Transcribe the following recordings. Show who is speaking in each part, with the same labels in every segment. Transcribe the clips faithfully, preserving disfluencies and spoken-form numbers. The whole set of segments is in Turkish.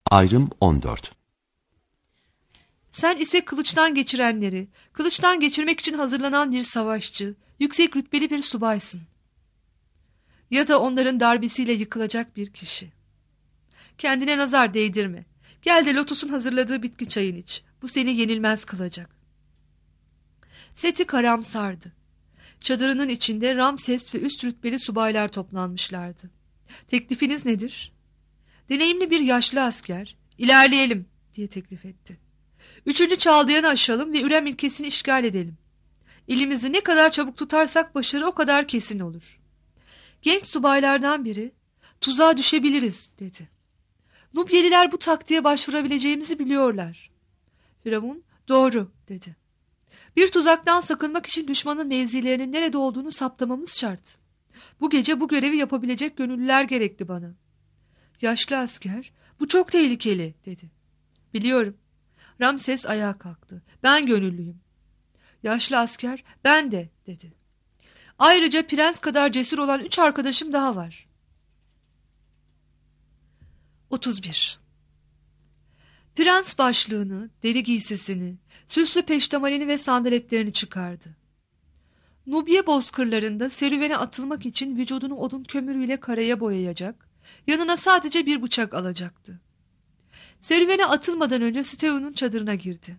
Speaker 1: Ayrım on dört.
Speaker 2: Sen ise kılıçtan geçirenleri, kılıçtan geçirmek için hazırlanan bir savaşçı, yüksek rütbeli bir subaysın. Ya da onların darbesiyle yıkılacak bir kişi. Kendine nazar değdirme. Gel de Lotus'un hazırladığı bitki çayını iç. Bu seni yenilmez kılacak. Seti karamsardı. Çadırının içinde Ramses ve üst rütbeli subaylar toplanmışlardı. Teklifiniz nedir? Deneyimli bir yaşlı asker, ilerleyelim diye teklif etti. Üçüncü çaldıyanı aşalım ve Ürem ilkesini işgal edelim. Elimizi ne kadar çabuk tutarsak başarı o kadar kesin olur. Genç subaylardan biri, tuzağa düşebiliriz dedi. Nubyeliler bu taktiğe başvurabileceğimizi biliyorlar. Firavun, doğru dedi. Bir tuzaktan sakınmak için düşmanın mevzilerinin nerede olduğunu saptamamız şart. Bu gece bu görevi yapabilecek gönüllüler gerekli bana. Yaşlı asker, bu çok tehlikeli dedi. Biliyorum. Ramses ayağa kalktı. Ben gönüllüyüm. Yaşlı asker, ben de dedi. Ayrıca prens kadar cesur olan üç arkadaşım daha var. otuz bir. Prens başlığını, deri giysisini, süslü peştemalini ve sandaletlerini çıkardı. Nubya bozkırlarında serüvene atılmak için vücudunu odun kömürüyle karaya boyayacak, yanına sadece bir bıçak alacaktı. Serüvene atılmadan önce Steun'un çadırına girdi.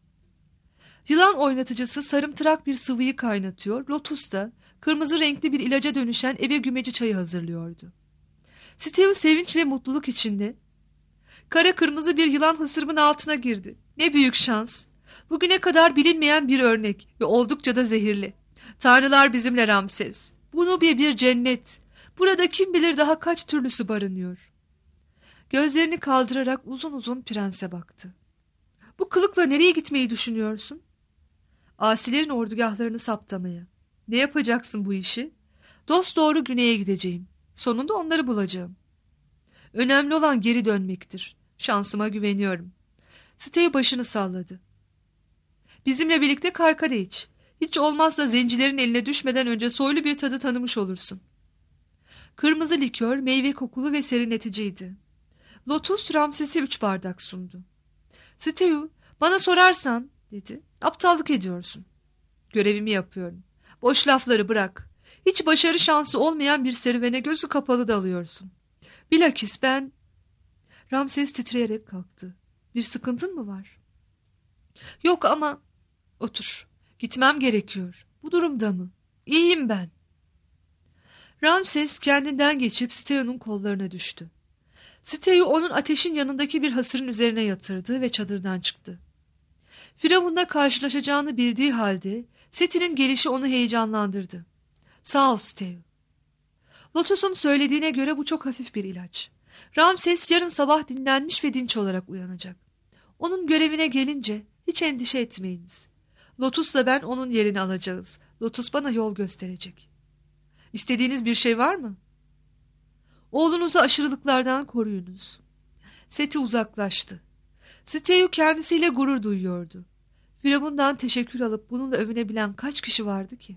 Speaker 2: Yılan oynatıcısı sarımtırak bir sıvıyı kaynatıyor, Lotus da kırmızı renkli bir ilaca dönüşen eve gümeci çayı hazırlıyordu. Steun sevinç ve mutluluk içinde kara kırmızı bir yılan hısırımın altına girdi. Ne büyük şans. Bugüne kadar bilinmeyen bir örnek ve oldukça da zehirli. Tanrılar bizimle Ramses. Bu Nubya bir cennet. Burada kim bilir daha kaç türlüsü barınıyor. Gözlerini kaldırarak uzun uzun prense baktı. Bu kılıkla nereye gitmeyi düşünüyorsun? Asilerin ordugahlarını saptamaya. Ne yapacaksın bu işi? Dosdoğru güneye gideceğim. Sonunda onları bulacağım. Önemli olan geri dönmektir. Şansıma güveniyorum. Steyu başını salladı. Bizimle birlikte Karka'da iç. Hiç olmazsa zencilerin eline düşmeden önce soylu bir tadı tanımış olursun. Kırmızı likör meyve kokulu ve serinleticiydi. Lotus Ramses'e üç bardak sundu. Steyu, bana sorarsan dedi, aptallık ediyorsun. Görevimi yapıyorum. Boş lafları bırak. Hiç başarı şansı olmayan bir serüvene gözü kapalı dalıyorsun. Bilakis ben... Ramses titreyerek kalktı. Bir sıkıntın mı var? Yok ama... Otur. Gitmem gerekiyor. Bu durumda mı? İyiyim ben. Ramses kendinden geçip Steu'nun kollarına düştü. Steu onun ateşin yanındaki bir hasırın üzerine yatırdı ve çadırdan çıktı. Firavun'la karşılaşacağını bildiği halde Seti'nin gelişi onu heyecanlandırdı. Sağ ol Steu. Lotus'un söylediğine göre bu çok hafif bir ilaç. Ramses yarın sabah dinlenmiş ve dinç olarak uyanacak. Onun görevine gelince hiç endişe etmeyiniz. Lotus'la ben onun yerini alacağız. Lotus bana yol gösterecek. İstediğiniz bir şey var mı? Oğlunuzu aşırılıklardan koruyunuz. Seti uzaklaştı. Steu kendisiyle gurur duyuyordu. Firavun'dan teşekkür alıp bununla övünebilen kaç kişi vardı ki?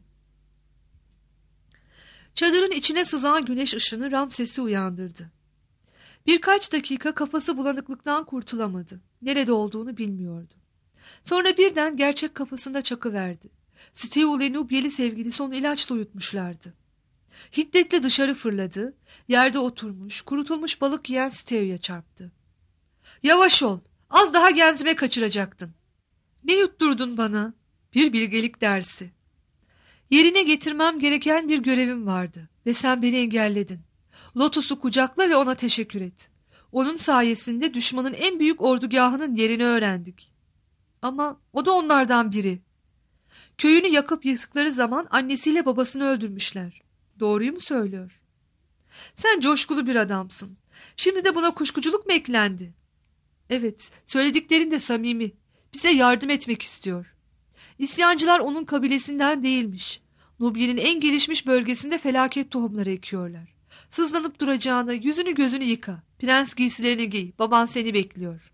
Speaker 2: Çadırın içine sızan güneş ışını Ramses'i uyandırdı. Birkaç dakika kafası bulanıklıktan kurtulamadı. Nerede olduğunu bilmiyordu. Sonra birden gerçek kafasında çakıverdi. Steu ile Nubyeli sevgilisi onu ilaçla uyutmuşlardı. Hiddetle dışarı fırladı, yerde oturmuş, kurutulmuş balık yiyen Steu'ya çarptı. Yavaş ol, az daha genzime kaçıracaktın. Ne yutturdun bana? Bir bilgelik dersi. Yerine getirmem gereken bir görevim vardı ve sen beni engelledin. Lotus'u kucakla ve ona teşekkür et. Onun sayesinde düşmanın en büyük ordugahının yerini öğrendik. Ama o da onlardan biri. Köyünü yakıp yıktıkları zaman annesiyle babasını öldürmüşler. Doğruyu mu söylüyor? Sen coşkulu bir adamsın. Şimdi de buna kuşkuculuk mu eklendi? Evet, söylediklerin de samimi. Bize yardım etmek istiyor. İsyancılar onun kabilesinden değilmiş. Nubya'nın en gelişmiş bölgesinde felaket tohumları ekiyorlar. Sızlanıp duracağına yüzünü gözünü yıka. Prens giysilerini giy. Baban seni bekliyor.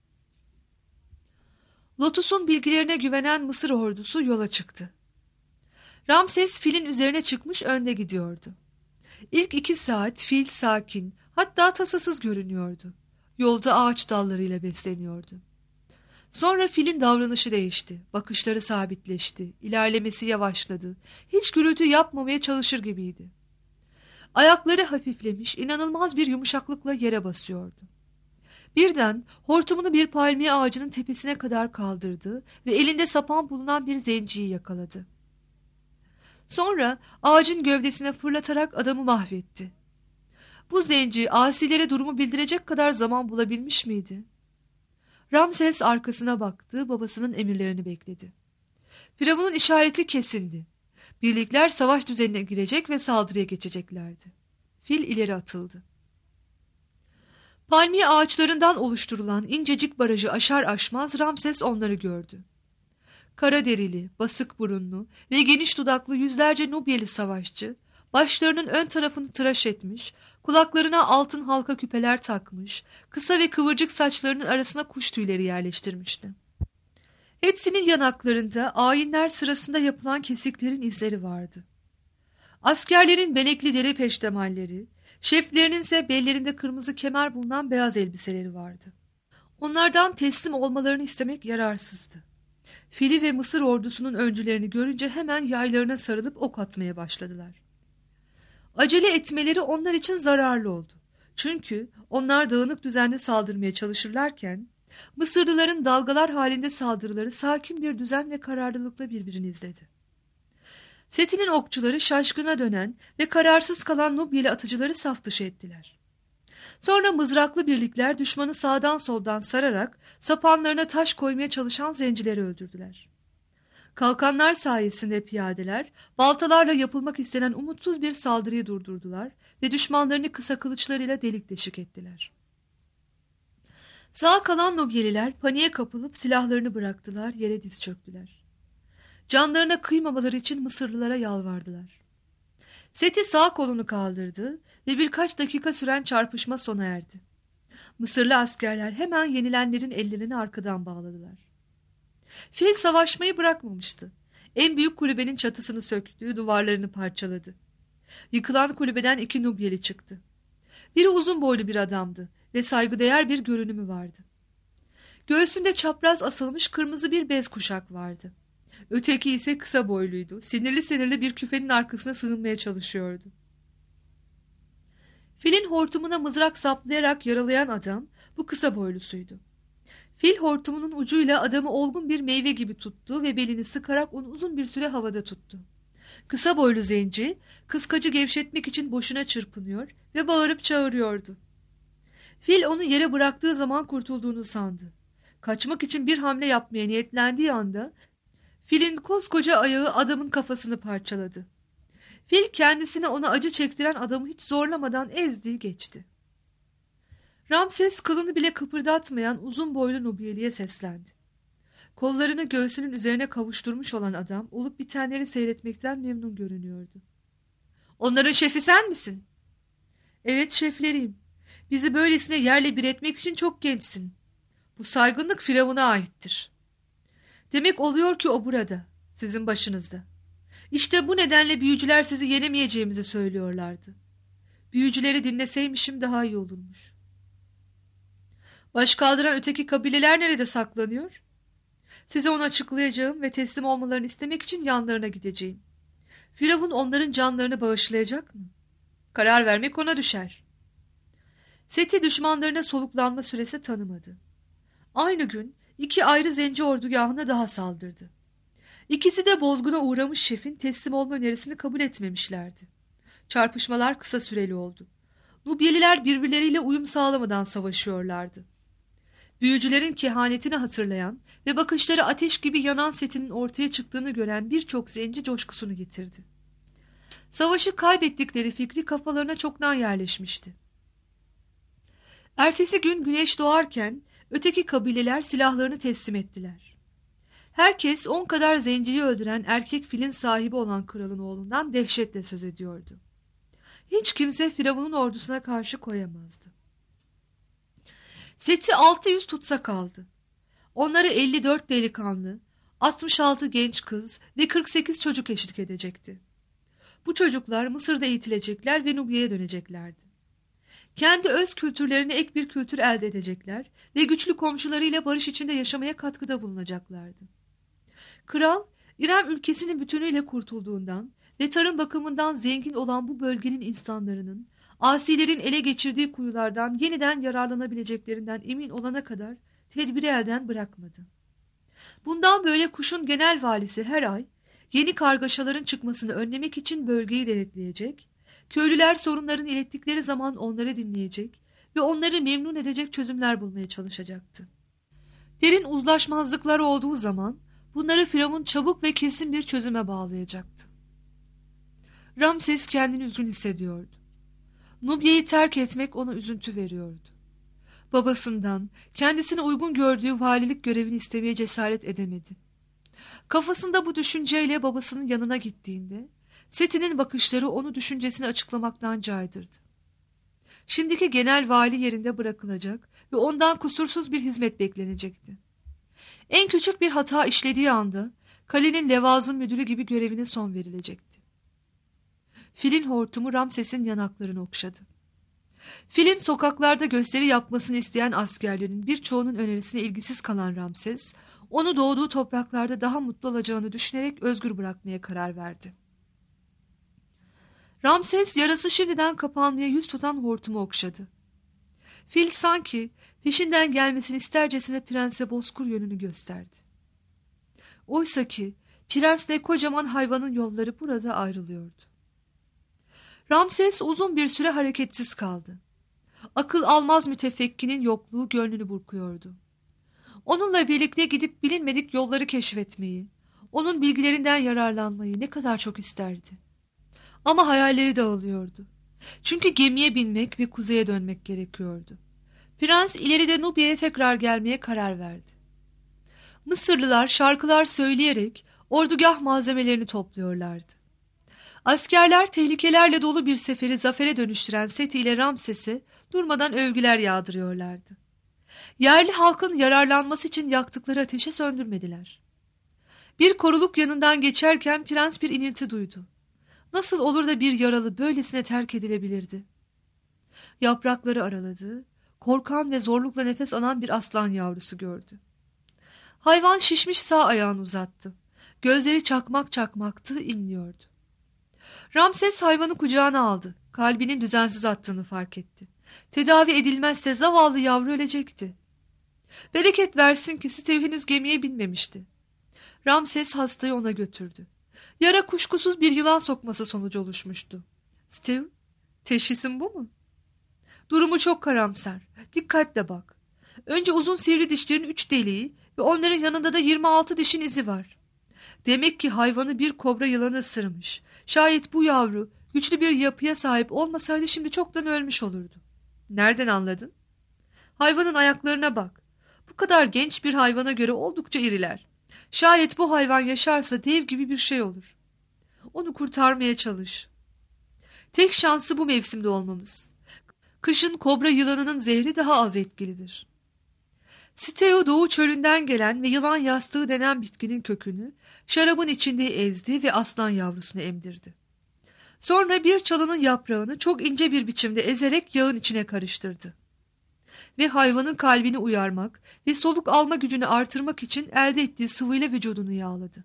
Speaker 2: Lotus'un bilgilerine güvenen Mısır ordusu yola çıktı. Ramses filin üzerine çıkmış önde gidiyordu. İlk iki saat fil sakin, hatta tasasız görünüyordu. Yolda ağaç dallarıyla besleniyordu. Sonra filin davranışı değişti. Bakışları sabitleşti. İlerlemesi yavaşladı. Hiç gürültü yapmamaya çalışır gibiydi. Ayakları hafiflemiş, inanılmaz bir yumuşaklıkla yere basıyordu. Birden hortumunu bir palmiye ağacının tepesine kadar kaldırdı ve elinde sapan bulunan bir zenciyi yakaladı. Sonra ağacın gövdesine fırlatarak adamı mahvetti. Bu zenci asilere durumu bildirecek kadar zaman bulabilmiş miydi? Ramses arkasına baktı, babasının emirlerini bekledi. Firavun'un işareti kesindi. Birlikler savaş düzenine girecek ve saldırıya geçeceklerdi. Fil ileri atıldı. Palmiye ağaçlarından oluşturulan incecik barajı aşar aşmaz Ramses onları gördü. Kara derili, basık burunlu ve geniş dudaklı yüzlerce Nubyeli savaşçı, başlarının ön tarafını tıraş etmiş, kulaklarına altın halka küpeler takmış, kısa ve kıvırcık saçlarının arasına kuş tüyleri yerleştirmişti. Hepsinin yanaklarında ayinler sırasında yapılan kesiklerin izleri vardı. Askerlerin benekli deri peştemalleri, şeflerinin ise bellerinde kırmızı kemer bulunan beyaz elbiseleri vardı. Onlardan teslim olmalarını istemek yararsızdı. Fili ve Mısır ordusunun öncülerini görünce hemen yaylarına sarılıp ok atmaya başladılar. Acele etmeleri onlar için zararlı oldu. Çünkü onlar dağınık düzenle saldırmaya çalışırlarken, Mısırlıların dalgalar halinde saldırıları sakin bir düzen ve kararlılıkla birbirini izledi. Seti'nin okçuları şaşkına dönen ve kararsız kalan Nubyeli atıcıları saf dışı ettiler. Sonra mızraklı birlikler düşmanı sağdan soldan sararak sapanlarına taş koymaya çalışan zencileri öldürdüler. Kalkanlar sayesinde piyadeler baltalarla yapılmak istenen umutsuz bir saldırıyı durdurdular ve düşmanlarını kısa kılıçlarıyla delik deşik ettiler. Sağ kalan Nubyeliler paniğe kapılıp silahlarını bıraktılar, yere diz çöktüler. Canlarına kıymamaları için Mısırlılara yalvardılar. Seti sağ kolunu kaldırdı ve birkaç dakika süren çarpışma sona erdi. Mısırlı askerler hemen yenilenlerin ellerini arkadan bağladılar. Fil savaşmayı bırakmamıştı. En büyük kulübenin çatısını söktü, duvarlarını parçaladı. Yıkılan kulübeden iki Nubyeli çıktı. Biri uzun boylu bir adamdı ve saygıdeğer bir görünümü vardı. Göğsünde çapraz asılmış kırmızı bir bez kuşak vardı. Öteki ise kısa boyluydu. Sinirli sinirli bir küfenin arkasına sığınmaya çalışıyordu. Filin hortumuna mızrak saplayarak yaralayan adam bu kısa boylusuydu. Fil hortumunun ucuyla adamı olgun bir meyve gibi tuttu ve belini sıkarak onu uzun bir süre havada tuttu. Kısa boylu zenci kıskacı gevşetmek için boşuna çırpınıyor ve bağırıp çağırıyordu. Fil onu yere bıraktığı zaman kurtulduğunu sandı. Kaçmak için bir hamle yapmaya niyetlendiği anda filin koskoca ayağı adamın kafasını parçaladı. Fil kendisine ona acı çektiren adamı hiç zorlamadan ezdi geçti. Ramses kılını bile kıpırdatmayan uzun boylu Nubyeli'ye seslendi. Kollarını göğsünün üzerine kavuşturmuş olan adam olup bitenleri seyretmekten memnun görünüyordu. "Onların şefi sen misin?" "Evet, şefleriyim. Bizi böylesine yerle bir etmek için çok gençsin. Bu saygınlık Firavun'a aittir." "Demek oluyor ki o burada, sizin başınızda. İşte bu nedenle büyücüler sizi yenemeyeceğimizi söylüyorlardı. Büyücüleri dinleseymişim daha iyi olurmuş." "Baş kaldıran öteki kabileler nerede saklanıyor?" "Size onu açıklayacağım ve teslim olmalarını istemek için yanlarına gideceğim. Firavun onların canlarını bağışlayacak mı? Karar vermek ona düşer." Seti düşmanlarına soluklanma süresi tanımadı. Aynı gün iki ayrı zenci ordugahına daha saldırdı. İkisi de bozguna uğramış şefin teslim olma önerisini kabul etmemişlerdi. Çarpışmalar kısa süreli oldu. Nubyeliler birbirleriyle uyum sağlamadan savaşıyorlardı. Büyücülerin kehanetini hatırlayan ve bakışları ateş gibi yanan Seti'nin ortaya çıktığını gören birçok zenci coşkusunu getirdi. Savaşı kaybettikleri fikri kafalarına çoktan yerleşmişti. Ertesi gün güneş doğarken öteki kabileler silahlarını teslim ettiler. Herkes on kadar zenciyi öldüren erkek filin sahibi olan kralın oğlundan dehşetle söz ediyordu. Hiç kimse Firavun'un ordusuna karşı koyamazdı. Seti altı yüz tutsak aldı. Onları elli dört delikanlı, altmış altı genç kız ve kırk sekiz çocuk eşlik edecekti. Bu çocuklar Mısır'da eğitilecekler ve Nubya'ya döneceklerdi. Kendi öz kültürlerine ek bir kültür elde edecekler ve güçlü komşularıyla barış içinde yaşamaya katkıda bulunacaklardı. Kral, İrem ülkesinin bütünüyle kurtulduğundan ve tarım bakımından zengin olan bu bölgenin insanlarının, asilerin ele geçirdiği kuyulardan yeniden yararlanabileceklerinden emin olana kadar tedbiri elden bırakmadı. Bundan böyle Kuş'un genel valisi her ay, yeni kargaşaların çıkmasını önlemek için bölgeyi denetleyecek, köylüler sorunlarını ilettikleri zaman onları dinleyecek ve onları memnun edecek çözümler bulmaya çalışacaktı. Derin uzlaşmazlıklar olduğu zaman bunları Firavun çabuk ve kesin bir çözüme bağlayacaktı. Ramses kendini üzgün hissediyordu. Nubya'yı terk etmek ona üzüntü veriyordu. Babasından kendisine uygun gördüğü valilik görevini istemeye cesaret edemedi. Kafasında bu düşünceyle babasının yanına gittiğinde Seti'nin bakışları onu düşüncesini açıklamaktan caydırdı. Şimdiki genel vali yerinde bırakılacak ve ondan kusursuz bir hizmet beklenecekti. En küçük bir hata işlediği anda kalenin levazım müdürü gibi görevine son verilecekti. Filin hortumu Ramses'in yanaklarını okşadı. Filin sokaklarda gösteri yapmasını isteyen askerlerin birçoğunun önerisine ilgisiz kalan Ramses, onu doğduğu topraklarda daha mutlu olacağını düşünerek özgür bırakmaya karar verdi. Ramses yarası şimdiden kapanmaya yüz tutan hortumu okşadı. Fil sanki peşinden gelmesini istercesine prense bozkır yönünü gösterdi. Oysa ki prensle kocaman hayvanın yolları burada ayrılıyordu. Ramses uzun bir süre hareketsiz kaldı. Akıl almaz mütefekkinin yokluğu gönlünü burkuyordu. Onunla birlikte gidip bilinmedik yolları keşfetmeyi, onun bilgilerinden yararlanmayı ne kadar çok isterdi. Ama hayalleri dağılıyordu. Çünkü gemiye binmek ve kuzeye dönmek gerekiyordu. Prens ileride Nubya'ya tekrar gelmeye karar verdi. Mısırlılar şarkılar söyleyerek ordugah malzemelerini topluyorlardı. Askerler tehlikelerle dolu bir seferi zafere dönüştüren Seti ile Ramses'e durmadan övgüler yağdırıyorlardı. Yerli halkın yararlanması için yaktıkları ateşi söndürmediler. Bir koruluk yanından geçerken prens bir inilti duydu. Nasıl olur da bir yaralı böylesine terk edilebilirdi? Yaprakları araladı, korkan ve zorlukla nefes alan bir aslan yavrusu gördü. Hayvan şişmiş sağ ayağını uzattı. Gözleri çakmak çakmaktı, inliyordu. Ramses hayvanı kucağına aldı. Kalbinin düzensiz attığını fark etti. Tedavi edilmezse zavallı yavru ölecekti. Bereket versin ki Stev henüz gemiye binmemişti. Ramses hastayı ona götürdü. Yara kuşkusuz bir yılan sokması sonucu oluşmuştu. Stev, teşhisin bu mu? Durumu çok karamsar. Dikkatle bak. Önce uzun sivri dişlerin üç deliği ve onların yanında da yirmi altı dişin izi var. Demek ki hayvanı bir kobra yılanı ısırmış. Şayet bu yavru güçlü bir yapıya sahip olmasaydı şimdi çoktan ölmüş olurdu. Nereden anladın? Hayvanın ayaklarına bak. Bu kadar genç bir hayvana göre oldukça iriler. Şayet bu hayvan yaşarsa dev gibi bir şey olur. Onu kurtarmaya çalış. Tek şansı bu mevsimde olmamız. Kışın kobra yılanının zehri daha az etkilidir. Steo doğu çölünden gelen ve yılan yastığı denen bitkinin kökünü şarabın içinde ezdi ve aslan yavrusunu emdirdi. Sonra bir çalının yaprağını çok ince bir biçimde ezerek yağın içine karıştırdı. Ve hayvanın kalbini uyarmak ve soluk alma gücünü artırmak için elde ettiği sıvıyla vücudunu yağladı.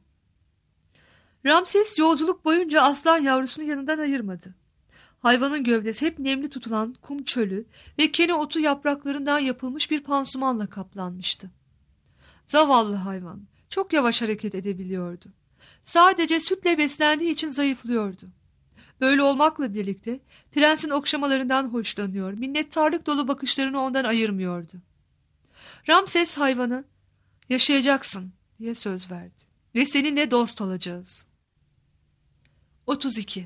Speaker 2: Ramses yolculuk boyunca aslan yavrusunu yanından ayırmadı. Hayvanın gövdesi hep nemli tutulan kum çölü ve kene otu yapraklarından yapılmış bir pansumanla kaplanmıştı. Zavallı hayvan çok yavaş hareket edebiliyordu. Sadece sütle beslendiği için zayıflıyordu. Böyle olmakla birlikte prensin okşamalarından hoşlanıyor, minnettarlık dolu bakışlarını ondan ayırmıyordu. Ramses hayvanı, yaşayacaksın diye söz verdi ve seninle dost olacağız. otuz iki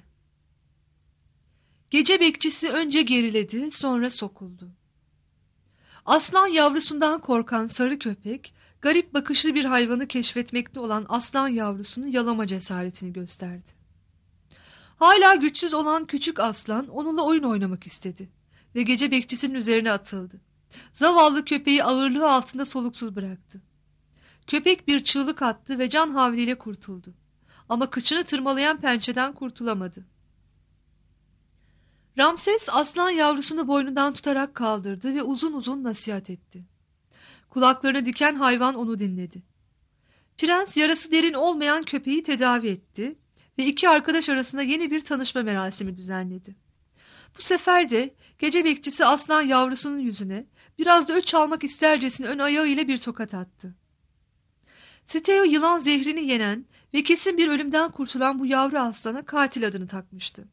Speaker 2: Gece bekçisi önce geriledi, sonra sokuldu. Aslan yavrusundan korkan sarı köpek, garip bakışlı bir hayvanı keşfetmekte olan aslan yavrusunu yalama cesaretini gösterdi. Hala güçsüz olan küçük aslan onunla oyun oynamak istedi ve gece bekçisinin üzerine atıldı. Zavallı köpeği ağırlığı altında soluksuz bıraktı. Köpek bir çığlık attı ve can havliyle kurtuldu. Ama kıçını tırmalayan pençeden kurtulamadı. Ramses aslan yavrusunu boynundan tutarak kaldırdı ve uzun uzun nasihat etti. Kulaklarını diken hayvan onu dinledi. Prens yarası derin olmayan köpeği tedavi etti ve iki arkadaş arasında yeni bir tanışma merasimi düzenledi. Bu sefer de gece bekçisi aslan yavrusunun yüzüne biraz da öç almak istercesine ön ayağıyla bir tokat attı. Siteo yılan zehrini yenen ve kesin bir ölümden kurtulan bu yavru aslana katil adını takmıştı.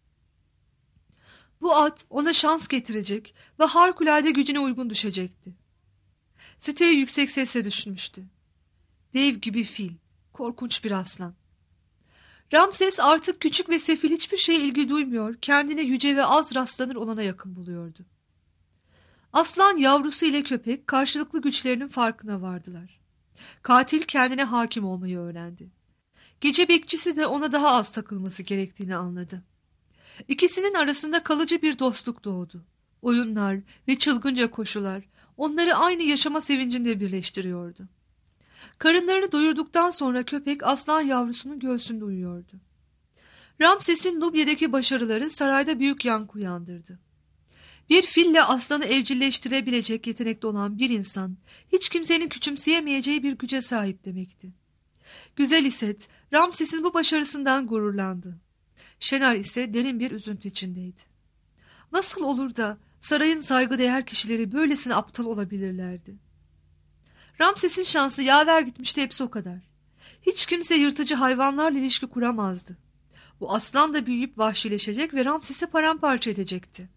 Speaker 2: Bu at ona şans getirecek ve harikulade gücüne uygun düşecekti. Siteo yüksek sesle düşünmüştü. Dev gibi fil, korkunç bir aslan. Ramses artık küçük ve sefil hiçbir şeye ilgi duymuyor, kendine yüce ve az rastlanır olana yakın buluyordu. Aslan yavrusu ile köpek karşılıklı güçlerinin farkına vardılar. Katil kendine hakim olmayı öğrendi. Gece bekçisi de ona daha az takılması gerektiğini anladı. İkisinin arasında kalıcı bir dostluk doğdu. Oyunlar ve çılgınca koşular onları aynı yaşama sevincinde birleştiriyordu. Karınlarını doyurduktan sonra köpek aslan yavrusunun göğsünde uyuyordu. Ramses'in Nubya'daki başarıları sarayda büyük yankı uyandırdı. Bir fille aslanı evcilleştirebilecek yetenekte olan bir insan, hiç kimsenin küçümseyemeyeceği bir güce sahip demekti. Güzel İset, Ramses'in bu başarısından gururlandı. Şenar ise derin bir üzüntü içindeydi. Nasıl olur da sarayın saygıdeğer kişileri böylesine aptal olabilirlerdi? Ramses'in şansı yaver gitmişti, hepsi o kadar. Hiç kimse yırtıcı hayvanlarla ilişki kuramazdı. Bu aslan da büyüyüp vahşileşecek ve Ramses'i paramparça edecekti.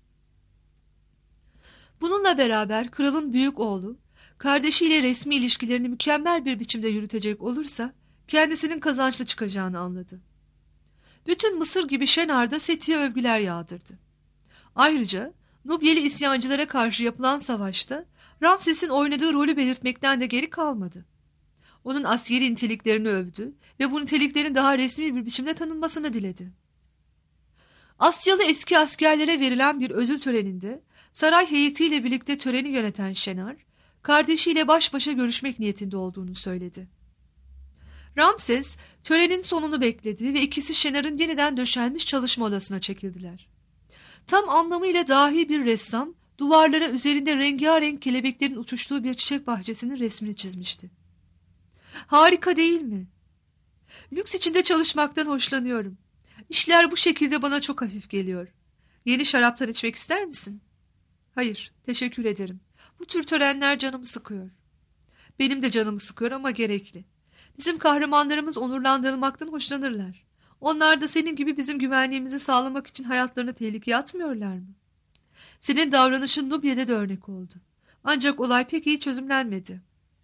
Speaker 2: Bununla beraber kralın büyük oğlu, kardeşiyle resmi ilişkilerini mükemmel bir biçimde yürütecek olursa, kendisinin kazançlı çıkacağını anladı. Bütün Mısır gibi Şenar'da Seti'ye övgüler yağdırdı. Ayrıca Nubyeli isyancılara karşı yapılan savaşta Ramses'in oynadığı rolü belirtmekten de geri kalmadı. Onun askeri niteliklerini övdü ve bu niteliklerin daha resmi bir biçimde tanınmasını diledi. Asyalı eski askerlere verilen bir ödül töreninde saray heyetiyle birlikte töreni yöneten Şenar, kardeşiyle baş başa görüşmek niyetinde olduğunu söyledi. Ramses törenin sonunu bekledi ve ikisi Şenar'ın yeniden döşenmiş çalışma odasına çekildiler. Tam anlamıyla dahi bir ressam, duvarlara üzerinde rengarenk kelebeklerin uçuştuğu bir çiçek bahçesinin resmini çizmişti. Harika değil mi? Lüks içinde çalışmaktan hoşlanıyorum. İşler bu şekilde bana çok hafif geliyor. Yeni şaraptan içmek ister misin? Hayır, teşekkür ederim. Bu tür törenler canımı sıkıyor. Benim de canımı sıkıyor ama gerekli. Bizim kahramanlarımız onurlandırılmaktan hoşlanırlar. Onlar da senin gibi bizim güvenliğimizi sağlamak için hayatlarını tehlikeye atmıyorlar mı? Senin davranışın Nubya'da da örnek oldu. Ancak olay pek iyi çözümlenmedi.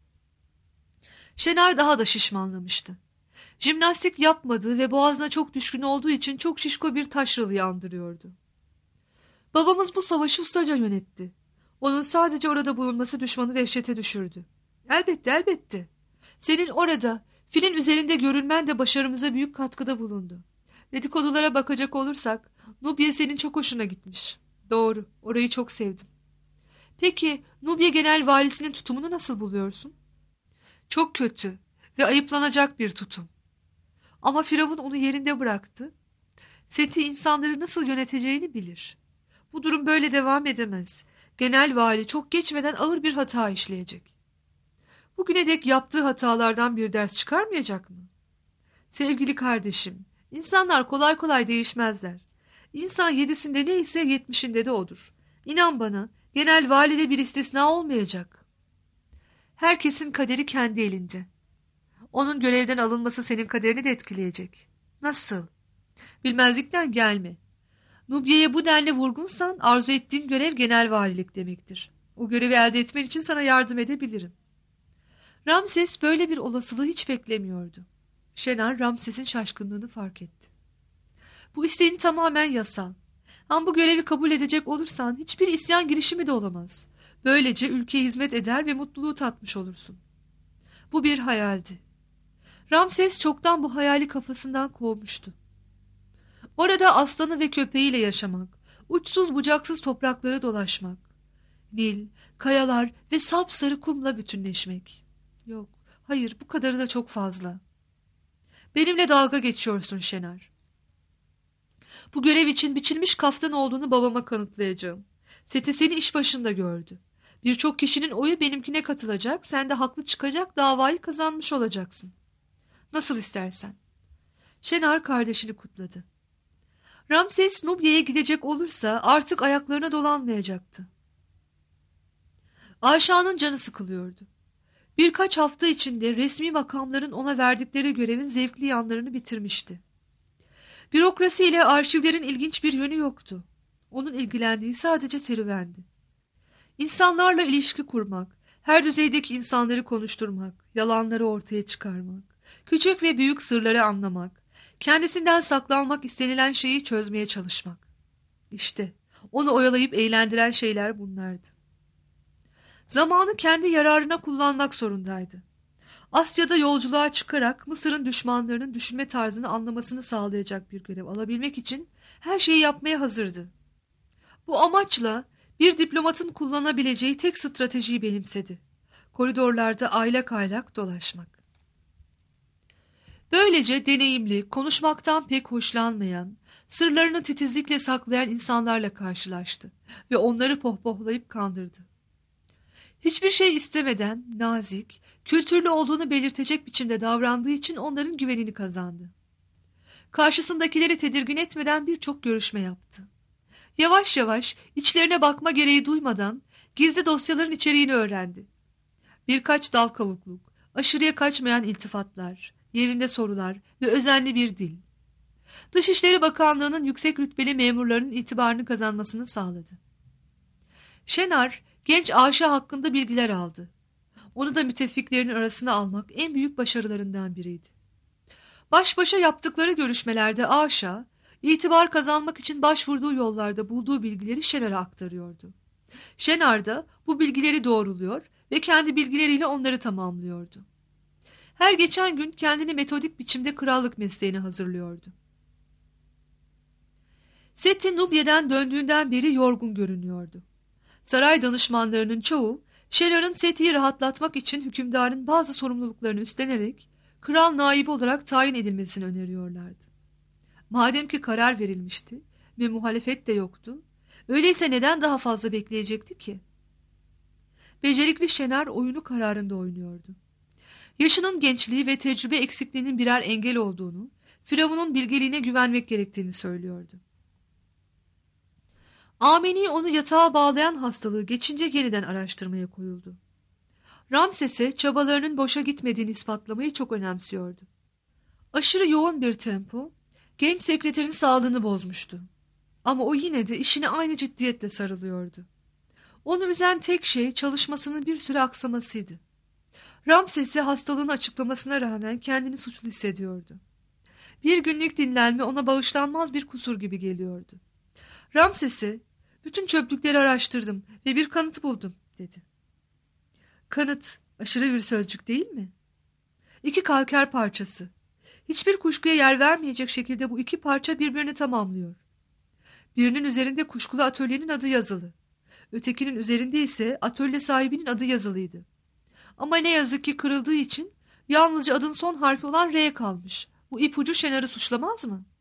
Speaker 2: Şenar daha da şişmanlamıştı. Jimnastik yapmadığı ve boğazına çok düşkün olduğu için çok şişko bir taşralıyı andırıyordu. Babamız bu savaşı ustaca yönetti. Onun sadece orada bulunması düşmanı dehşete düşürdü. Elbette, elbette. Senin orada, filin üzerinde görülmen de başarımıza büyük katkıda bulundu. Dedikodulara bakacak olursak, Nubya senin çok hoşuna gitmiş. Doğru, orayı çok sevdim. Peki, Nubya Genel Valisi'nin tutumunu nasıl buluyorsun? Çok kötü ve ayıplanacak bir tutum. Ama Firavun onu yerinde bıraktı. Seti insanları nasıl yöneteceğini bilir. Bu durum böyle devam edemez. Genel vali çok geçmeden ağır bir hata işleyecek. Bugüne dek yaptığı hatalardan bir ders çıkarmayacak mı? Sevgili kardeşim, insanlar kolay kolay değişmezler. İnsan yedisinde neyse yetmişinde de odur. İnan bana, genel valide bir istisna olmayacak. Herkesin kaderi kendi elinde. Onun görevden alınması senin kaderini de etkileyecek. Nasıl? Bilmezlikten gelme. Nubya'ya bu denli vurgunsan arzu ettiğin görev genel valilik demektir. O görevi elde etmen için sana yardım edebilirim. Ramses böyle bir olasılığı hiç beklemiyordu. Şenar Ramses'in şaşkınlığını fark etti. Bu isteğin tamamen yasal. Ama bu görevi kabul edecek olursan hiçbir isyan girişimi de olamaz. Böylece ülkeye hizmet eder ve mutluluğu tatmış olursun. Bu bir hayaldi. Ramses çoktan bu hayali kafasından kovmuştu. Orada aslanı ve köpeğiyle yaşamak, uçsuz bucaksız toprakları dolaşmak, Nil, kayalar ve sapsarı kumla bütünleşmek. Yok, hayır, bu kadarı da çok fazla. Benimle dalga geçiyorsun Şenar. Bu görev için biçilmiş kaftan olduğunu babama kanıtlayacağım. Seti seni iş başında gördü. Birçok kişinin oyu benimkine katılacak, sen de haklı çıkacak, davayı kazanmış olacaksın. Nasıl istersen. Şenar kardeşini kutladı. Ramses Nubya'ya gidecek olursa artık ayaklarına dolanmayacaktı. Ayşa'nın canı sıkılıyordu. Birkaç hafta içinde resmi makamların ona verdikleri görevin zevkli yanlarını bitirmişti. Bürokrasi ile arşivlerin ilginç bir yönü yoktu. Onun ilgilendiği sadece serüvendi. İnsanlarla ilişki kurmak, her düzeydeki insanları konuşturmak, yalanları ortaya çıkarmak, küçük ve büyük sırları anlamak, kendisinden saklanmak istenilen şeyi çözmeye çalışmak. İşte onu oyalayıp eğlendiren şeyler bunlardı. Zamanı kendi yararına kullanmak zorundaydı. Asya'da yolculuğa çıkarak Mısır'ın düşmanlarının düşünme tarzını anlamasını sağlayacak bir görev alabilmek için her şeyi yapmaya hazırdı. Bu amaçla bir diplomatın kullanabileceği tek stratejiyi benimsedi. Koridorlarda aylak aylak dolaşmak. Böylece deneyimli, konuşmaktan pek hoşlanmayan, sırlarını titizlikle saklayan insanlarla karşılaştı ve onları pohpohlayıp kandırdı. Hiçbir şey istemeden nazik, kültürlü olduğunu belirtecek biçimde davrandığı için onların güvenini kazandı. Karşısındakileri tedirgin etmeden birçok görüşme yaptı. Yavaş yavaş içlerine bakma gereği duymadan gizli dosyaların içeriğini öğrendi. Birkaç dal kavukluk, aşırıya kaçmayan iltifatlar, yerinde sorular ve özenli bir dil. Dışişleri Bakanlığı'nın yüksek rütbeli memurlarının itibarını kazanmasını sağladı. Şenar, genç Ayşe hakkında bilgiler aldı. Onu da müttefiklerinin arasına almak en büyük başarılarından biriydi. Baş başa yaptıkları görüşmelerde Ayşe, itibar kazanmak için başvurduğu yollarda bulduğu bilgileri Şenar'a aktarıyordu. Şenar da bu bilgileri doğruluyor ve kendi bilgileriyle onları tamamlıyordu. Her geçen gün kendini metodik biçimde krallık mesleğine hazırlıyordu. Setti Nubya'dan döndüğünden beri yorgun görünüyordu. Saray danışmanlarının çoğu, Şenar'ın Setti'yi rahatlatmak için hükümdarın bazı sorumluluklarını üstlenerek kral naibi olarak tayin edilmesini öneriyorlardı. Madem ki karar verilmişti ve muhalefet de yoktu, öyleyse neden daha fazla bekleyecekti ki? Becerikli Şenar oyunu kararında oynuyordu. Yaşının gençliği ve tecrübe eksikliğinin birer engel olduğunu, Firavun'un bilgeliğine güvenmek gerektiğini söylüyordu. Ameni onu yatağa bağlayan hastalığı geçince yeniden araştırmaya koyuldu. Ramses'e çabalarının boşa gitmediğini ispatlamayı çok önemsiyordu. Aşırı yoğun bir tempo, genç sekreterin sağlığını bozmuştu. Ama o yine de işine aynı ciddiyetle sarılıyordu. Onu üzen tek şey çalışmasının bir süre aksamasıydı. Ramses'e hastalığını açıklamasına rağmen kendini suçlu hissediyordu. Bir günlük dinlenme ona bağışlanmaz bir kusur gibi geliyordu. Ramses'e, bütün çöplükleri araştırdım ve bir kanıt buldum, dedi. Kanıt, aşırı bir sözcük değil mi? İki kalker parçası. Hiçbir kuşkuya yer vermeyecek şekilde bu iki parça birbirini tamamlıyor. Birinin üzerinde kuşkulu atölyenin adı yazılı. Ötekinin üzerinde ise atölye sahibinin adı yazılıydı. Ama ne yazık ki kırıldığı için yalnızca adın son harfi olan R kalmış. Bu ipucu Şenar'ı suçlamaz mı?